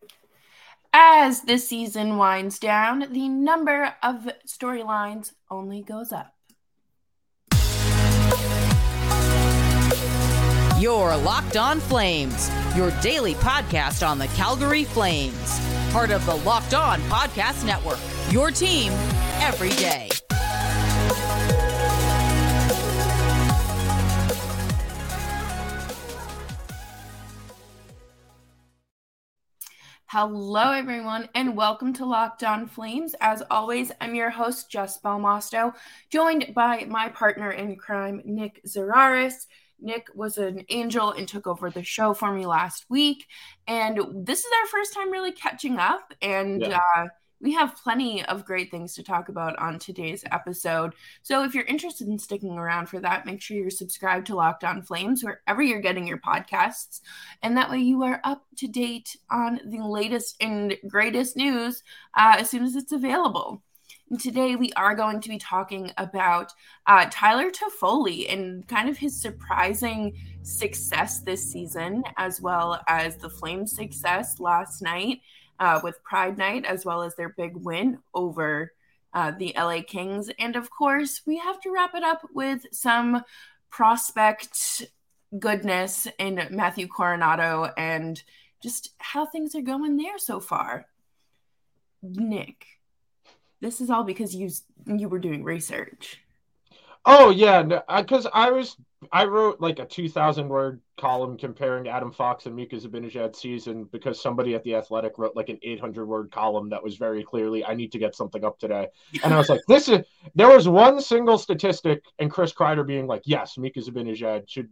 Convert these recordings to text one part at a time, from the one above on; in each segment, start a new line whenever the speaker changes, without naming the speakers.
As the season winds down, the number of storylines only goes up.
Your Locked On Flames, your daily podcast on the Calgary Flames. Part of the Locked On Podcast Network, your team every day.
Hello, everyone, and welcome to Locked On Flames. As always, I'm your host, Jess Belmosto, joined by my partner in crime, Nick Zararis. Nick was an angel and took over the show for me last week, and this is our first time really catching up, and we have plenty of great things to talk about on today's episode. So if you're interested in sticking around for that, make sure you're subscribed to Locked On Flames wherever you're getting your podcasts. And that way you are up to date on the latest and greatest news as soon as it's available. And today we are going to be talking about Tyler Toffoli and kind of his surprising success this season, as well as the Flames' success last night. With Pride Night, as well as their big win over the LA Kings. And of course, we have to wrap it up with some prospect goodness in Matthew Coronato and just how things are going there so far. Nick, this is all because you were doing research.
Oh, yeah, because I wrote like a 2,000-word column comparing Adam Fox and Mika Zibanejad's season because somebody at The Athletic wrote like an 800-word column that was very clearly, I need to get something up today. And I was like, there was one single statistic and Chris Kreider being like, yes, Mika Zibanejad should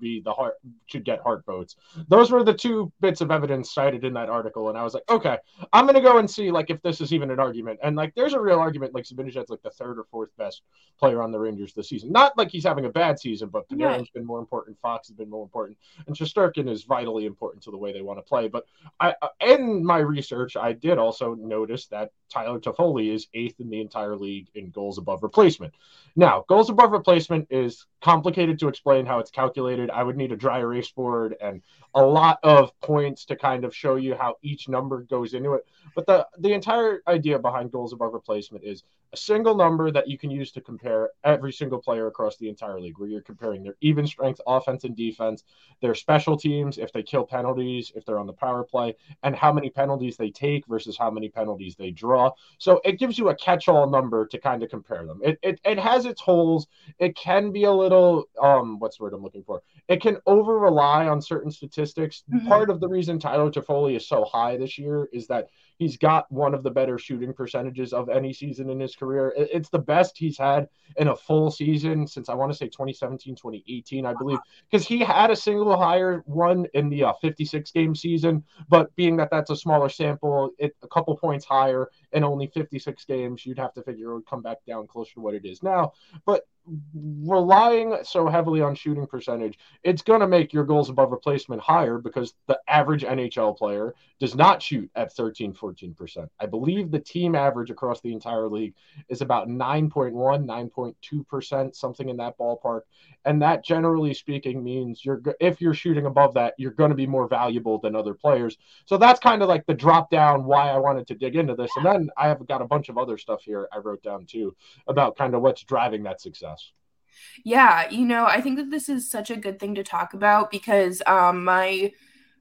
get Hart votes. Those were the two bits of evidence cited in that article. And I was like, okay, I'm going to go and see like if this is even an argument. And like, there's a real argument, like Zibanejad's like the third or fourth best player on the Rangers this season. Not like he's having a bad season, but Panarin's been more important. Fox has been more important. And Shesterkin is vitally important to the way they want to play. But in my research, I did also notice that Tyler Toffoli is 8th in the entire league in goals above replacement. Now, goals above replacement is complicated to explain how it's calculated. I would need a dry erase board and a lot of points to kind of show you how each number goes into it. But the entire idea behind goals above replacement is a single number that you can use to compare every single player across the entire league, where you're comparing their even strength offense and defense, their special teams, if they kill penalties, if they're on the power play, and how many penalties they take versus how many penalties they draw. So it gives you a catch-all number to kind of compare them. It has its holes. It can be a little, what's the word I'm looking for? It can over-rely on certain statistics. Mm-hmm. Part of the reason Tyler Toffoli is so high this year is that he's got one of the better shooting percentages of any season in his career. It's the best he's had in a full season since I want to say 2017, 2018, I believe, because he had a single higher one in the 56-game season, but being that that's a smaller sample, a couple points higher in only 56 games, you'd have to figure it would come back down closer to what it is now. But relying so heavily on shooting percentage, it's going to make your goals above replacement higher because the average NHL player does not shoot at 13-14%. I believe the team average across the entire league is about 9.1, 9.2%, something in that ballpark. And that, generally speaking, means if you're shooting above that, you're going to be more valuable than other players. So that's kind of like the drop down why I wanted to dig into this. And then I have got a bunch of other stuff here I wrote down too about kind of what's driving that success.
Yeah, I think that this is such a good thing to talk about because my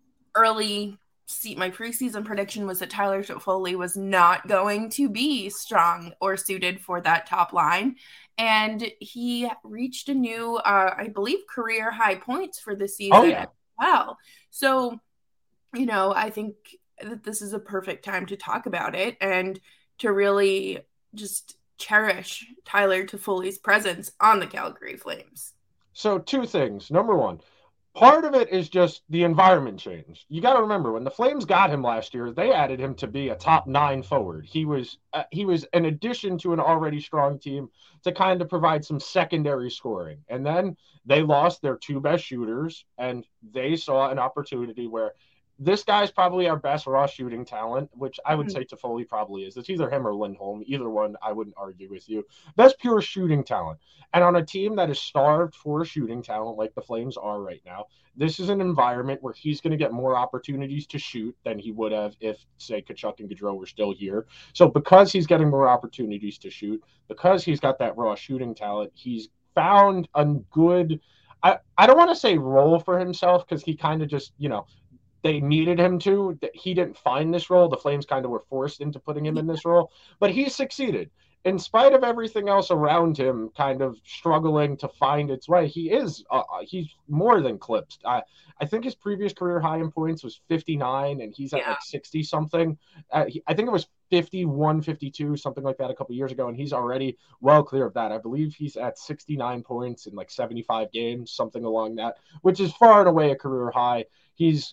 preseason prediction was that Tyler Toffoli was not going to be strong or suited for that top line. And he reached a new, I believe, career high points for the season as well. So, I think that this is a perfect time to talk about it and to really just cherish Tyler Toffoli's presence on the Calgary Flames.
So 2 things. Number 1, part of it is just the environment changed. You got to remember, when the Flames got him last year, they added him to be a top 9 forward. He was an addition to an already strong team to kind of provide some secondary scoring. And then they lost their 2 best shooters, and they saw an opportunity where this guy's probably our best raw shooting talent, which I would
Mhm.
say Toffoli probably is. It's either him or Lindholm. Either one, I wouldn't argue with you. Best pure shooting talent. And on a team that is starved for shooting talent like the Flames are right now, this is an environment where he's going to get more opportunities to shoot than he would have if, say, Tkachuk and Gaudreau were still here. So because he's getting more opportunities to shoot, because he's got that raw shooting talent, he's found a good I don't want to say role for himself because he kind of just, they needed him to. He didn't find this role. The Flames kind of were forced into putting him in this role, but he succeeded. In spite of everything else around him kind of struggling to find its way, he's more than clipped. I think his previous career high in points was 59, and he's at
Yeah.
like 60 something. I think it was 51, 52, something like that a couple years ago, and he's already well clear of that. I believe he's at 69 points in like 75 games, something along that, which is far and away a career high. He's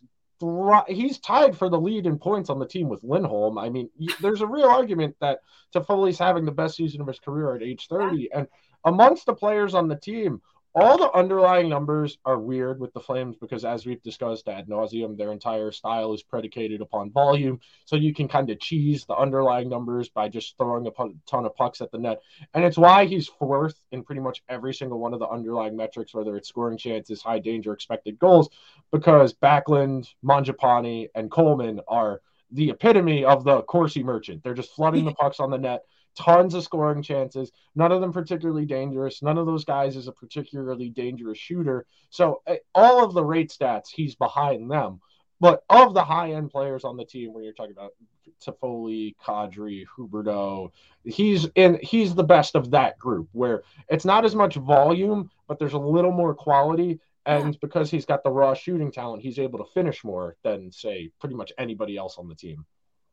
tied for the lead in points on the team with Lindholm. I mean, there's a real argument that Toffoli's having the best season of his career at age 30. And amongst the players on the team, all the underlying numbers are weird with the Flames because, as we've discussed ad nauseum, their entire style is predicated upon volume. So you can kind of cheese the underlying numbers by just throwing a ton of pucks at the net. And it's why he's fourth in pretty much every single one of the underlying metrics, whether it's scoring chances, high danger, expected goals, because Backlund, Mangiapane, and Coleman are the epitome of the Corsi merchant. They're just flooding the pucks on the net, tons of scoring chances, none of them particularly dangerous. None of those guys is a particularly dangerous shooter. So all of the rate stats, he's behind them. But of the high-end players on the team, when you're talking about Toffoli, Kadri, Huberdeau, he's the best of that group, where it's not as much volume, but there's a little more quality. And because he's got the raw shooting talent, he's able to finish more than, say, pretty much anybody else on the team.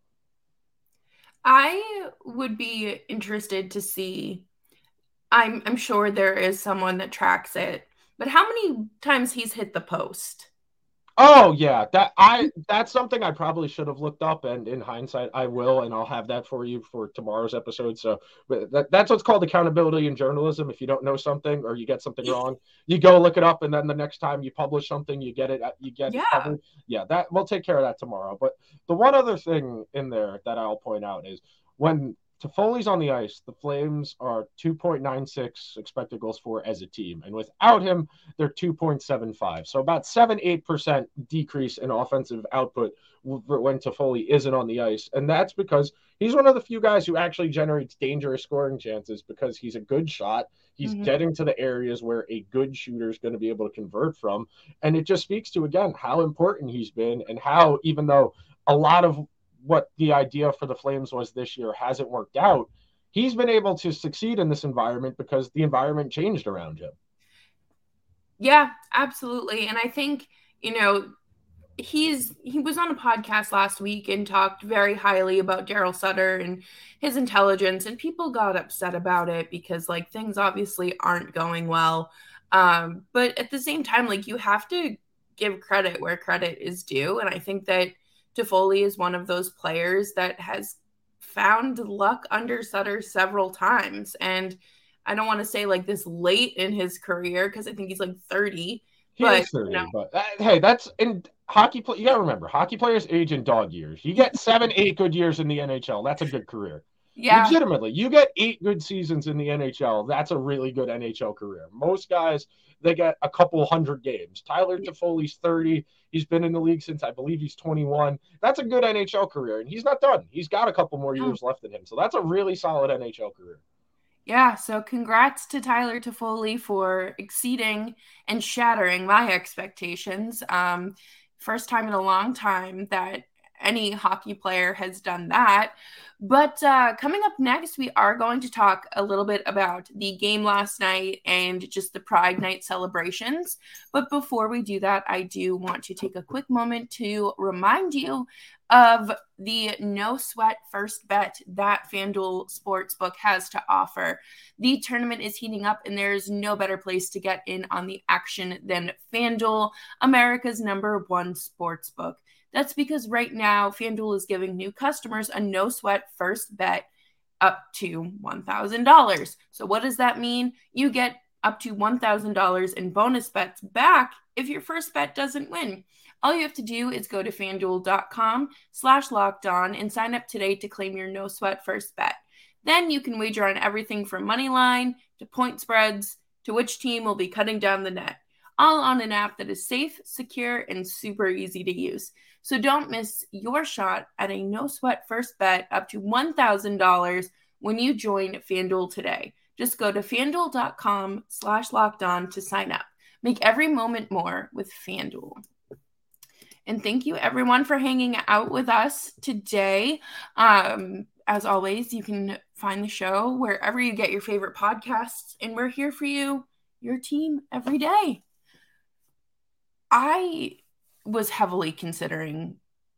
I would be interested to see. I'm sure there is someone that tracks it, but how many times he's hit the post?
Oh yeah, that's something I probably should have looked up, and in hindsight, I will, and I'll have that for you for tomorrow's episode. So that's what's called accountability in journalism. If you don't know something or you get something wrong, you go look it up, and then the next time you publish something, you get it covered. Yeah, that we'll take care of that tomorrow. But the one other thing in there that I'll point out is when Toffoli's on the ice, the Flames are 2.96 expected goals for as a team. And without him, they're 2.75. So about 7-8% decrease in offensive output when Toffoli isn't on the ice. And that's because he's one of the few guys who actually generates dangerous scoring chances because he's a good shot. He's getting to the areas where a good shooter is going to be able to convert from. And it just speaks to, again, how important he's been and how, even though a lot of what the idea for the Flames was this year hasn't worked out, he's been able to succeed in this environment because the environment changed around him.
Yeah, absolutely. And I think, he was on a podcast last week and talked very highly about Daryl Sutter and his intelligence, and people got upset about it because things obviously aren't going well. But at the same time, you have to give credit where credit is due. And I think that Toffoli is one of those players that has found luck under Sutter several times. And I don't want to say this late in his career because I think he's 30.
He is 30, but hey, that's in hockey. You got to remember, hockey players age in dog years. You get 7-8 good years in the NHL. That's a good career. Yeah. Legitimately, you get 8 good seasons in the NHL. That's a really good NHL career. Most guys, they get a couple hundred games. Tyler Toffoli's 30. He's been in the league since I believe he's 21. That's a good NHL career, and he's not done. He's got a couple more years left in him. So that's a really solid NHL career.
Yeah, so congrats to Tyler Toffoli for exceeding and shattering my expectations. First time in a long time that any hockey player has done that. But coming up next, we are going to talk a little bit about the game last night and just the Pride Night celebrations. But before we do that, I do want to take a quick moment to remind you of the no sweat first bet that FanDuel Sportsbook has to offer. The tournament is heating up, and there's no better place to get in on the action than FanDuel, America's #1 sportsbook. That's because right now, FanDuel is giving new customers a no-sweat first bet up to $1,000. So what does that mean? You get up to $1,000 in bonus bets back if your first bet doesn't win. All you have to do is go to fanduel.com/lockedon and sign up today to claim your no sweat first bet. Then you can wager on everything from money line to point spreads to which team will be cutting down the net, all on an app that is safe, secure, and super easy to use. So don't miss your shot at a no sweat first bet up to $1,000 when you join FanDuel today. Just go to fanduel.com/lockedon to sign up. Make every moment more with FanDuel. And thank you everyone for hanging out with us today. As always, you can find the show wherever you get your favorite podcasts, and we're here for you, your team, every day. I was heavily considering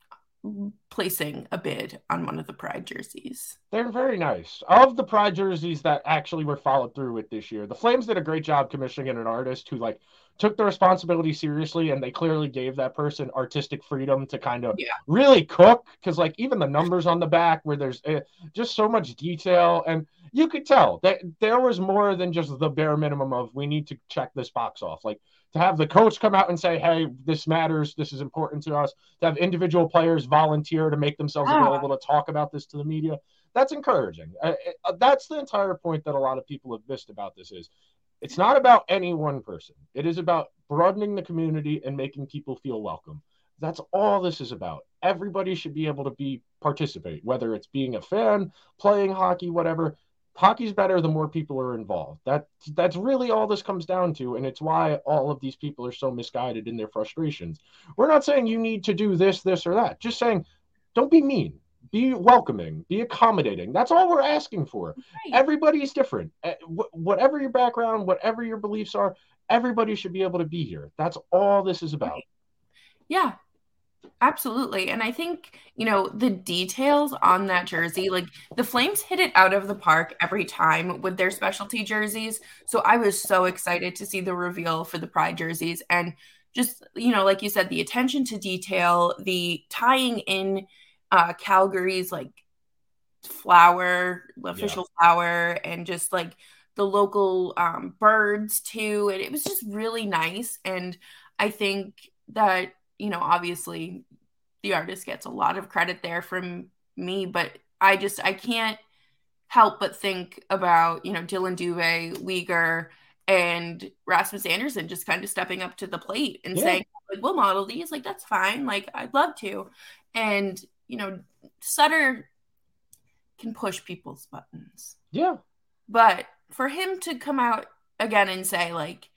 placing a bid on one of the Pride jerseys.
They're very nice. Of the Pride jerseys that actually were followed through with this year, the Flames did a great job commissioning an artist who took the responsibility seriously, and they clearly gave that person artistic freedom to kind of really cook, because even the numbers on the back where there's just so much detail, and you could tell that there was more than just the bare minimum of we need to check this box off. To have the coach come out and say, hey, this matters, this is important to us, to have individual players volunteer to make themselves available to talk about this to the media, that's encouraging. That's the entire point that a lot of people have missed about this is it's not about any one person. It is about broadening the community and making people feel welcome. That's all this is about. Everybody should be able to participate, whether it's being a fan, playing hockey, whatever. Hockey's better the more people are involved. That's really all this comes down to, and it's why all of these people are so misguided in their frustrations. We're not saying you need to do this, or that. Just saying, don't be mean. Be welcoming. Be accommodating. That's all we're asking for. Right. Everybody's different. Whatever your background, whatever your beliefs are, everybody should be able to be here. That's all this is about.
Right. Yeah. Absolutely. And I think, the details on that jersey, the Flames hit it out of the park every time with their specialty jerseys. So I was so excited to see the reveal for the Pride jerseys. And just, like you said, the attention to detail, the tying in Calgary's flower, official flower, and just the local birds too. And it was just really nice. And I think that, obviously the artist gets a lot of credit there from me, but I can't help but think about, Dylan Dubé, Weegar, and Rasmus Anderson just kind of stepping up to the plate and saying, we'll model these. That's fine. I'd love to. And, Sutter can push people's buttons.
Yeah.
But for him to come out again and say,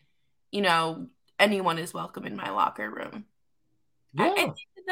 anyone is welcome in my locker room.
Yeah.
I think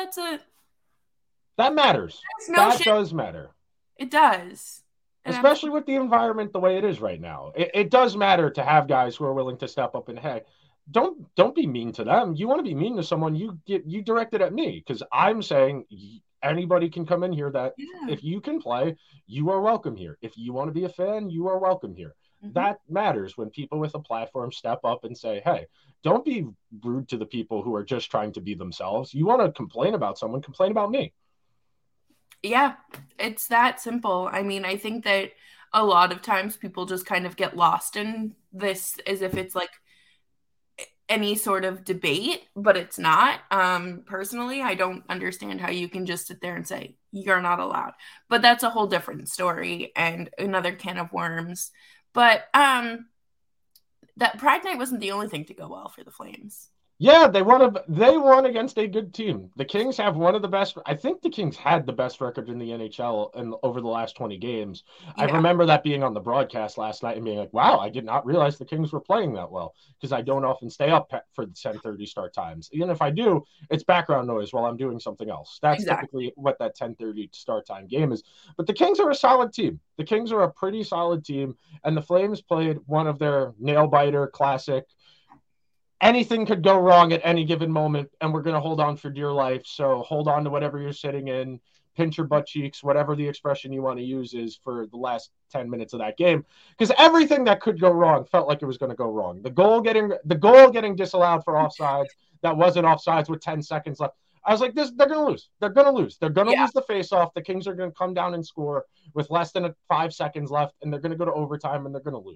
that matters. That does matter.
It does.
Especially with the environment the way it is right now. It does matter to have guys who are willing to step up and, hey, don't be mean to them. You want to be mean to someone, you direct it at me, because I'm saying anybody can come in here if you can play, you are welcome here. If you want to be a fan, you are welcome here. Mm-hmm. That matters when people with a platform step up and say, hey, don't be rude to the people who are just trying to be themselves. You want to complain about someone, complain about me.
Yeah, it's that simple. I mean, I think that a lot of times people just kind of get lost in this as if it's any sort of debate, but it's not. Personally, I don't understand how you can just sit there and say you're not allowed. But that's a whole different story and another can of worms. But that Pride Night wasn't the only thing to go well for the Flames.
Yeah, they won against a good team. The Kings have one of the best. I think the Kings had the best record in the NHL over the last 20 games. Yeah. I remember that being on the broadcast last night and being like, wow, I did not realize the Kings were playing that well, because I don't often stay up for the 10:30 start times. Even if I do, it's background noise while I'm doing something else. That's typically what that 10:30 start time game is. But the Kings are a solid team. The Kings are a pretty solid team, and the Flames played one of their nail-biter classic, anything could go wrong at any given moment, and we're going to hold on for dear life. So hold on to whatever you're sitting in, pinch your butt cheeks, whatever the expression you want to use is for the last 10 minutes of that game. Because everything that could go wrong felt like it was going to go wrong. The goal getting disallowed for offsides that wasn't offsides with 10 seconds left. I was like, they're going to lose. They're going to lose. They're going to lose the faceoff. The Kings are going to come down and score with less than 5 seconds left, and they're going to go to overtime, and they're going to lose.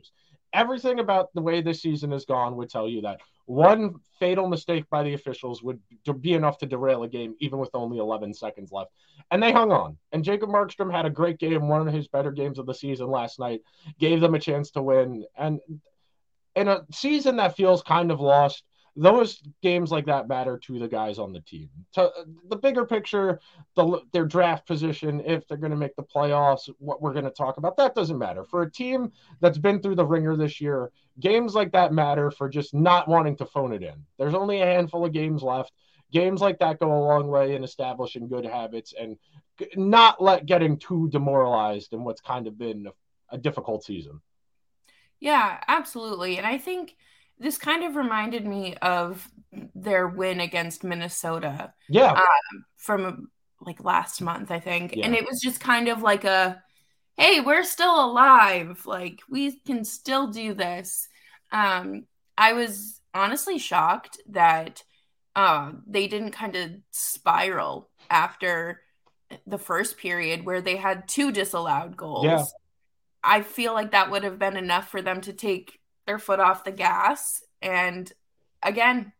everything about the way this season has gone would tell you that one fatal mistake by the officials would be enough to derail a game, even with only 11 seconds left. And they hung on. And Jacob Markstrom had a great game, one of his better games of the season last night, gave them a chance to win. And in a season that feels kind of lost, those games like that matter to the guys on the team. To the bigger picture, their draft position, if they're going to make the playoffs, what we're going to talk about, that doesn't matter. For a team that's been through the ringer this year, games like that matter for just not wanting to phone it in. There's only a handful of games left. Games like that go a long way in establishing good habits and not getting too demoralized in what's kind of been a difficult season.
Yeah, absolutely. And I think this kind of reminded me of their win against Minnesota.
Yeah.
From like last month, I think.
Yeah.
And it was just kind of like hey, we're still alive. Like, we can still do this. I was honestly shocked that they didn't kind of spiral after the first period where they had 2 disallowed goals.
Yeah.
I feel like that would have been enough for them to take their foot off the gas. And again,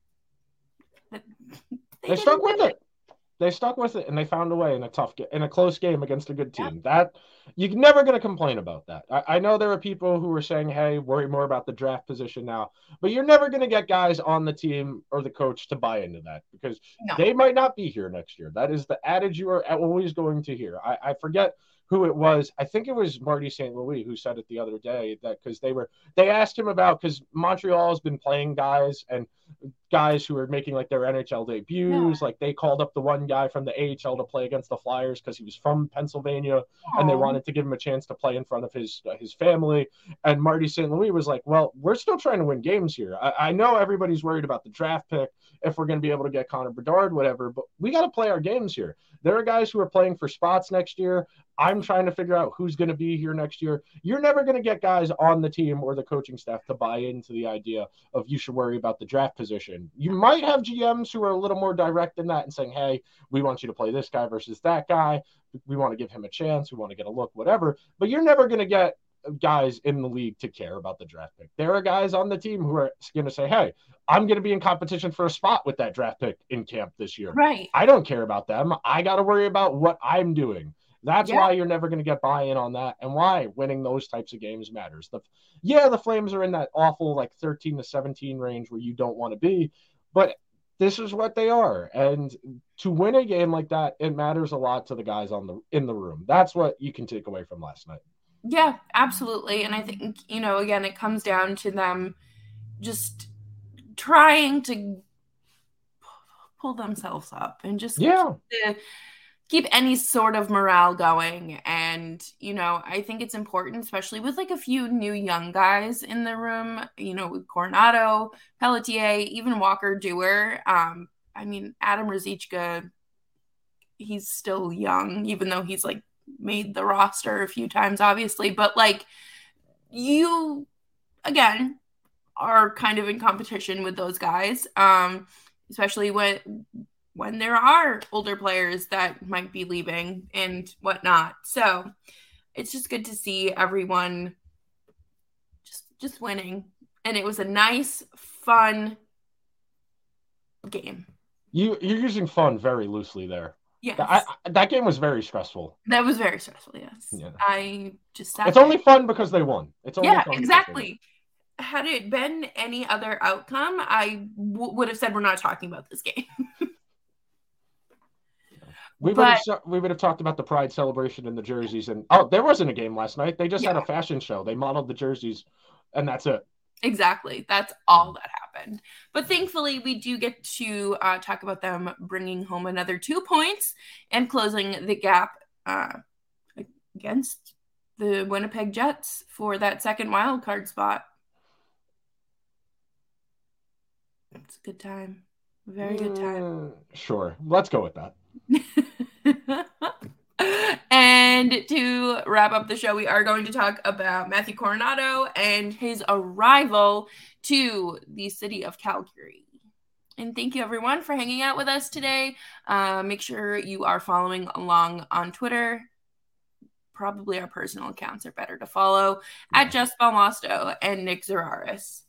they stuck with it. They stuck with it, and they found a way in a close game against a good team. Yeah. That you're never going to complain about that. I know there are people who are saying, "Hey, worry more about the draft position now," but you're never going to get guys on the team or the coach to buy into that because they might not be here next year. That is the adage you are always going to hear. I forget who it was. I think it was Marty St. Louis who said it the other day that because they asked him about because Montreal has been playing guys who are making like their NHL debuts. Yeah. Like they called up the one guy from the AHL to play against the Flyers because he was from Pennsylvania. Aww. And they wanted to give him a chance to play in front of his family. And Marty St. Louis was like, well, we're still trying to win games here. I know everybody's worried about the draft pick, if we're going to be able to get Connor Bedard, whatever, but we got to play our games here. There are guys who are playing for spots next year. I'm trying to figure out who's going to be here next year. You're never going to get guys on the team or the coaching staff to buy into the idea of you should worry about the draft position. You might have GMs who are a little more direct in that and saying, hey, we want you to play this guy versus that guy. We want to give him a chance. We want to get a look, whatever. But you're never going to get guys in the league to care about the draft pick. There are guys on the team who are going to say, hey, I'm going to be in competition for a spot with that draft pick in camp this year.
Right.
I don't care about them. I got to worry about what I'm doing. That's why you're never going to get buy-in on that and why winning those types of games matters. The Flames are in that awful like 13 to 17 range where you don't want to be, but this is what they are. And to win a game like that, it matters a lot to the guys in the room. That's what you can take away from last night.
Yeah, absolutely. And I think, again, it comes down to them just trying to pull themselves up and just keep any sort of morale going. And, I think it's important, especially with like a few new young guys in the room, with Coronado, Pelletier, even Walker Dewar. Adam Ruzicka, he's still young, even though he's like made the roster a few times, obviously. But like you, again, are kind of in competition with those guys, especially when there are older players that might be leaving and whatnot. So it's just good to see everyone just winning. And it was a nice, fun game.
You're using fun very loosely there.
Yes.
That game was very stressful.
That was very stressful, yes. Yeah. I just sat
It's only fun because they won. It's only fun
exactly. Had it been any other outcome, I would have said we're not talking about this game.
We would have talked about the Pride celebration and the jerseys. And there wasn't a game last night. They just had a fashion show. They modeled the jerseys, and that's it.
Exactly. That's all that happened. But thankfully, we do get to talk about them bringing home another 2 points and closing the gap against the Winnipeg Jets for that second wild card spot. It's a good time. Very good time.
Sure. Let's go with that.
And to wrap up the show, we are going to talk about Matthew Coronado and his arrival to the city of Calgary. And thank you, everyone, for hanging out with us today. Make sure you are following along on Twitter. probably our personal accounts are better to follow at Jess Belmosto and Nick Zararis.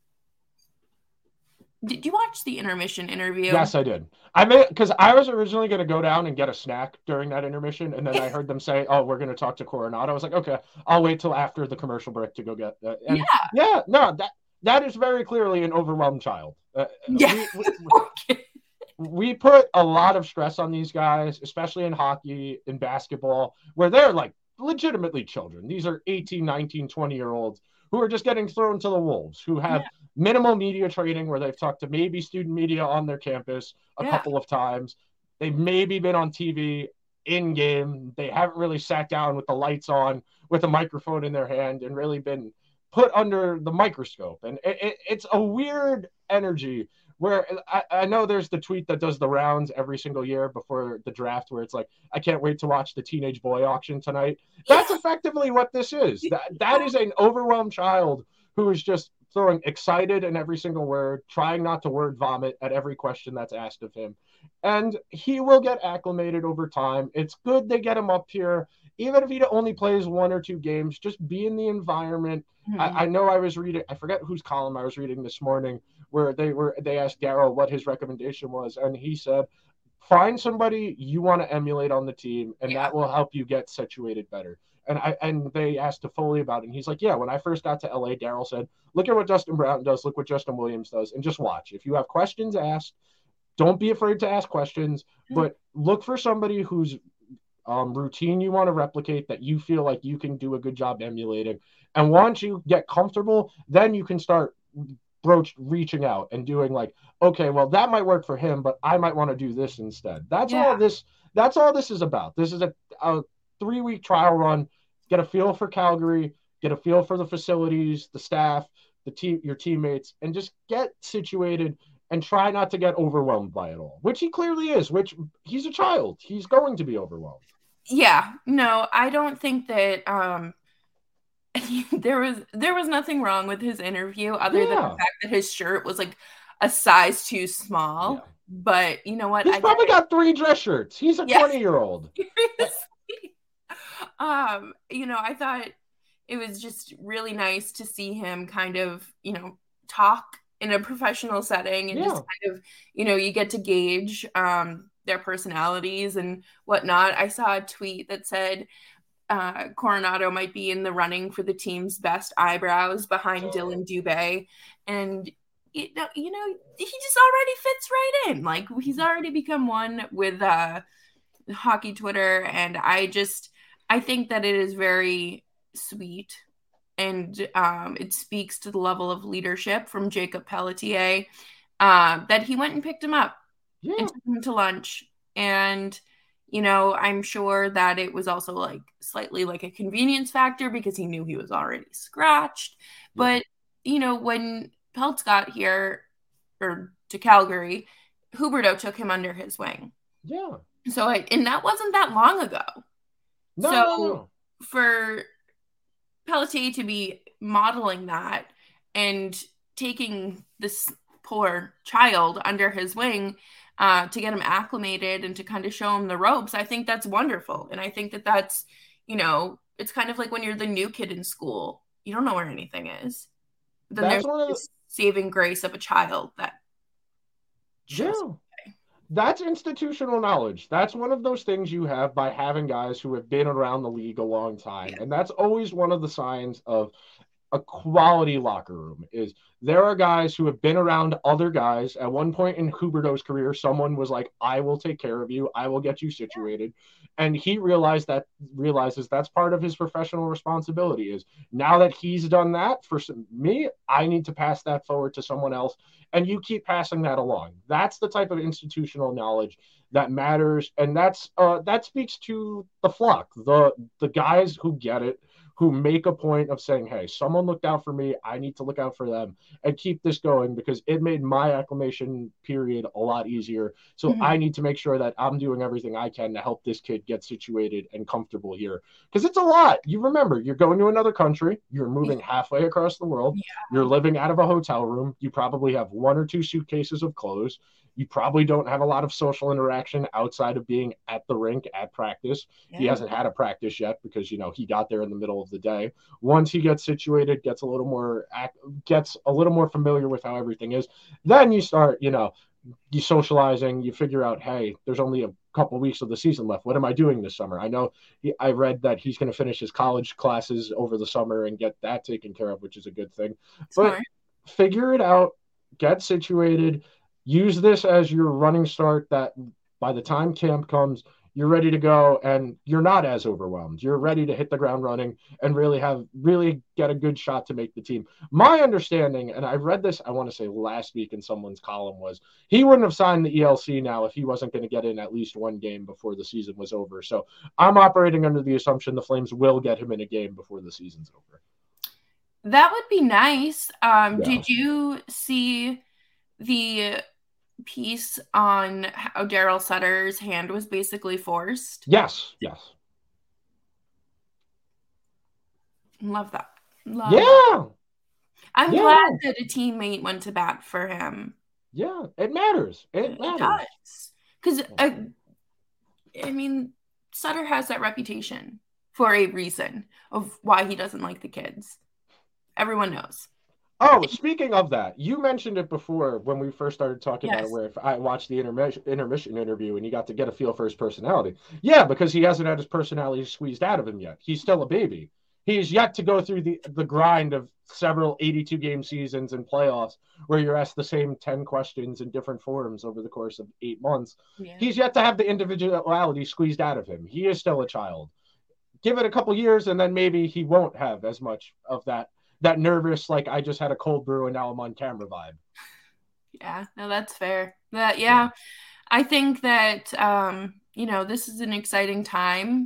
Did you watch the intermission interview?
Yes, I did. Because I was originally going to go down and get a snack during that intermission, and then I heard them say, "Oh, we're going to talk to Coronado." I was like, "Okay, I'll wait till after the commercial break to go get that." And no, that is very clearly an overwhelmed child. We put a lot of stress on these guys, especially in hockey, in basketball, where they're like legitimately children. These are 18, 19, 20-year-olds who are just getting thrown to the wolves, who have minimal media training where they've talked to maybe student media on their campus a couple of times. They've maybe been on TV in game. They haven't really sat down with the lights on with a microphone in their hand and really been put under the microscope. And it's a weird energy where I know there's the tweet that does the rounds every single year before the draft where it's like, I can't wait to watch the teenage boy auction tonight. That's effectively what this is. That is an overwhelmed child who is just throwing excited in every single word, trying not to word vomit at every question that's asked of him. And he will get acclimated over time. It's good they get him up here. Even if he only plays 1 or 2 games, just be in the environment. Mm-hmm. I know I was reading, I forget whose column I was reading this morning, where they asked Darryl what his recommendation was, and he said, find somebody you want to emulate on the team, and that will help you get situated better. And they asked Toffoli about it, and he's like, yeah, when I first got to LA, Darryl said, look at what Dustin Brown does, look what Justin Williams does, and just watch. If you have questions asked, don't be afraid to ask questions, but look for somebody whose routine you want to replicate, that you feel like you can do a good job emulating. And once you get comfortable, then you can start reaching out and doing like, okay, well, that might work for him, but I might want to do this instead. That's all this is about. This is a 3-week trial run. Get a feel for Calgary, get a feel for the facilities, the staff, the team, your teammates, and just get situated and try not to get overwhelmed by it all, which he clearly is, which he's a child. He's going to be overwhelmed.
Yeah, no, I don't think that there was nothing wrong with his interview other than the fact that his shirt was like a size too small. Yeah. But you know what?
He's probably got 3 dress shirts. He's a 20-year-old.
I thought it was just really nice to see him kind of, talk in a professional setting and just kind of, you get to gauge their personalities and whatnot. I saw a tweet that said Coronado might be in the running for the team's best eyebrows behind Dylan Dubé. And, he just already fits right in. Like, he's already become one with hockey Twitter. And I think that it is very sweet. And it speaks to the level of leadership from Jacob Pelletier that he went and picked him up and took him to lunch. And, I'm sure that it was also like slightly like a convenience factor because he knew he was already scratched. But, when Peltz got here or to Calgary, Huberdeau took him under his wing.
Yeah.
So, and that wasn't that long ago. No. For Pelletier to be modeling that and taking this poor child under his wing to get him acclimated and to kind of show him the ropes, I think that's wonderful. And I think that that's, it's kind of like when you're the new kid in school, you don't know where anything is. Then that's there's this saving grace of a child that
that's institutional knowledge. That's one of those things you have by having guys who have been around the league a long time. And that's always one of the signs of a quality locker room is there are guys who have been around other guys. At one point in Huberdeau's career, someone was like, I will take care of you. I will get you situated. And he realizes that's part of his professional responsibility is now that he's done that for me, I need to pass that forward to someone else. And you keep passing that along. That's the type of institutional knowledge that matters. And that speaks to the flock, the guys who get it, who make a point of saying, hey, someone looked out for me. I need to look out for them and keep this going because it made my acclimation period a lot easier. So I need to make sure that I'm doing everything I can to help this kid get situated and comfortable here. Because it's a lot. You remember, you're going to another country. You're moving halfway across the world.
Yeah.
You're living out of a hotel room. You probably have 1 or 2 suitcases of clothes. You probably don't have a lot of social interaction outside of being at the rink at practice. Yeah. He hasn't had a practice yet because, he got there in the middle of the day. Once he gets situated, gets a little more familiar with how everything is, then you start, you socializing, you figure out, hey, there's only a couple of weeks of the season left. What am I doing this summer? I know I read that he's going to finish his college classes over the summer and get that taken care of, which is a good thing. Smart. But figure it out, get situated, use this as your running start that by the time camp comes, you're ready to go and you're not as overwhelmed. You're ready to hit the ground running and really get a good shot to make the team. My understanding, and I read this, I want to say last week in someone's column, was he wouldn't have signed the ELC now if he wasn't going to get in at least one game before the season was over. So I'm operating under the assumption the Flames will get him in a game before the season's over.
That would be nice. Did you see the piece on how Daryl Sutter's hand was basically forced?
Yes.
Love that. I'm glad that a teammate went to bat for him.
Yeah, it matters. It
does. Because, Sutter has that reputation for a reason of why he doesn't like the kids. Everyone knows.
Oh, speaking of that, you mentioned it before when we first started talking about it, where if I watched the intermission interview and you got to get a feel for his personality. Yeah, because he hasn't had his personality squeezed out of him yet. He's still a baby. He is yet to go through the grind of several 82-game seasons and playoffs where you're asked the same 10 questions in different forms over the course of 8 months. Yeah. He's yet to have the individuality squeezed out of him. He is still a child. Give it a couple years and then maybe he won't have as much of that nervous, like I just had a cold brew and now I'm on camera vibe.
Yeah, no, that's fair. I think that, this is an exciting time.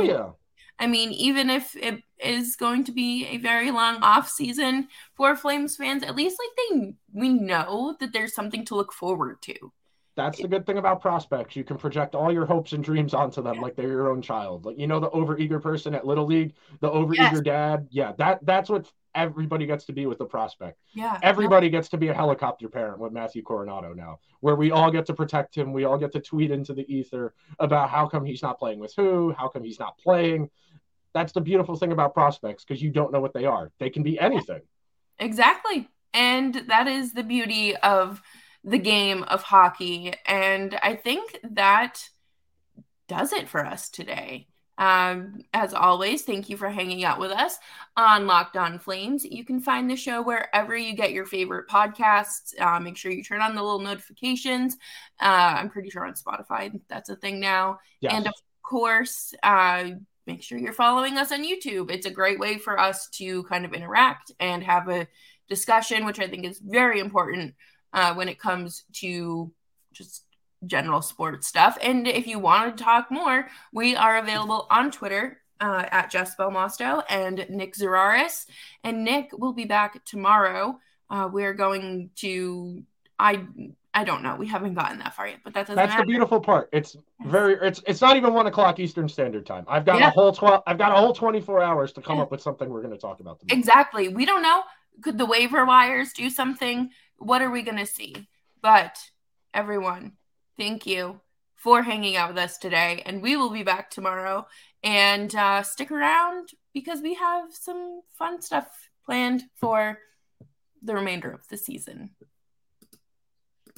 Even if it is going to be a very long off season for Flames fans, at least we know that there's something to look forward to.
That's the good thing about prospects. You can project all your hopes and dreams onto them like they're your own child. Like, the overeager person at Little League, the overeager dad. Yeah, that's what everybody gets to be with the prospect.
Yeah.
Everybody gets to be a helicopter parent with Matthew Coronado now, where we all get to protect him. We all get to tweet into the ether about how come he's not playing with who, how come he's not playing. That's the beautiful thing about prospects, because you don't know what they are. They can be anything.
Exactly. And that is the beauty of the game of hockey. And I think that does it for us today. As always, thank you for hanging out with us on Locked On Flames. You can find the show wherever you get your favorite podcasts. Make sure you turn on the little notifications. I'm pretty sure on Spotify, that's a thing now. Yes. And of course, make sure you're following us on YouTube. It's a great way for us to kind of interact and have a discussion, which I think is very important when it comes to just general sports stuff. And if you want to talk more, we are available on Twitter at Jess Belmosto and Nick Zararis. And Nick will be back tomorrow. We're going to, I don't know. We haven't gotten that far yet, but that's
the beautiful part. It's not even 1:00 Eastern Standard Time. I've got a whole 24 hours to come up with something we're going to talk about tomorrow.
Exactly. We don't know. Could the waiver wires do something? What are we going to see? But everyone, thank you for hanging out with us today. And we will be back tomorrow. And stick around because we have some fun stuff planned for the remainder of the season.